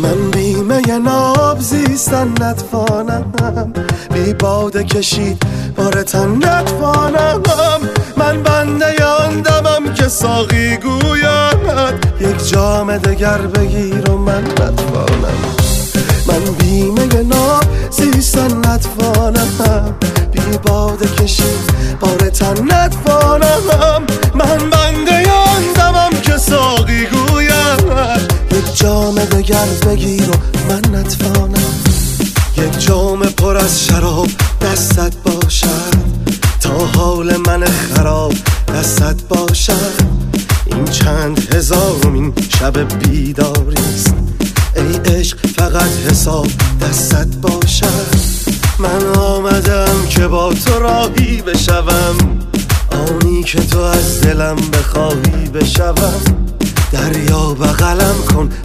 من بیمه ناب زیستن نتوانم، بی باده کشید بار تن نتوانم. من بنده آن دمم که ساقی گوید یک جام دگر بگیر و من نتوانم. من بیمه ناب زیستن نتوانم، بی باده کشید بار تن نتوانم. من بنده آن دمم که ساقی گوید یک جام دگر بگیر و من نتوانم. یک جام پر از شراب دستت باشد، تا حال من خراب دستت باشد. این چند هزارمین شب بیداریست، ای عشق فقط حساب دستت باشد. من آمدم که با تو راهی بشوم، آنی که تو از دلم بخواهی بشوم. دریا بغلم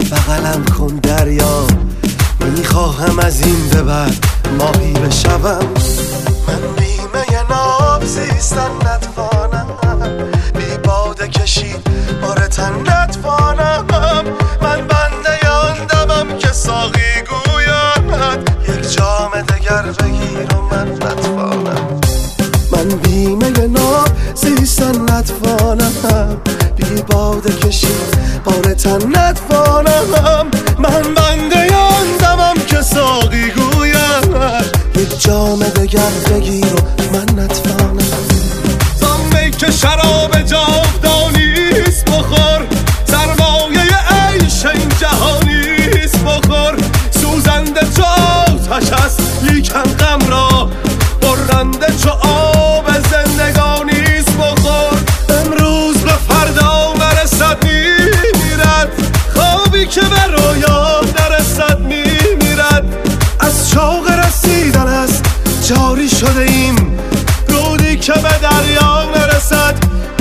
کن دریا، میخواهم از این به بعد ماهی بشوم. من بیمه ناب زیستن نتوانم، بی باده کشید بار تن نتوانم. من بنده آن دمم که ساقی گوید یک جام دگر بگیر و من نتوانم. من بیمه ناب زیستن نتوانم، بی باده کشید بار تن نتوانم. من بنده آن دمم که ساقی گوید یک جام دگر بگیر و من نتوانم. زامی که شراب جاودانیست بخور، سرمایه عیش این جهانیست بخور. سوزنده چو آتش است لیکن غم را، برنده چو آب زندگانیست بخور. امروز به فردا نرسد میمیرد، خوابی که به رویا نرسد میمیرد. از شوق رسیدن است جاری شده ایم، رودی که به دریا نرسد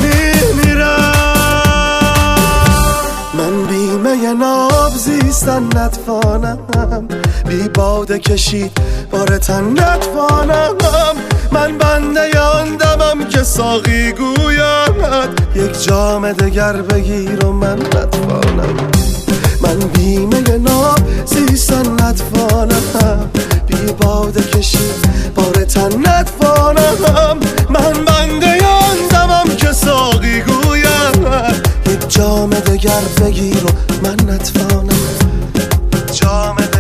میمیرد. من بیمه ناب زیستن نتوانم، بی باده کشید بار تن نتوانم. من بنده آن دمم که ساقی گوید یک جام دگر بگیر و من نتوانم. من بیمه ناب زیستن نتوانم، بی باده کشید بار تن نتوانم. من بنده آن دمم که ساقی گوید یک جام دگر بگیر و من نتوانم. جام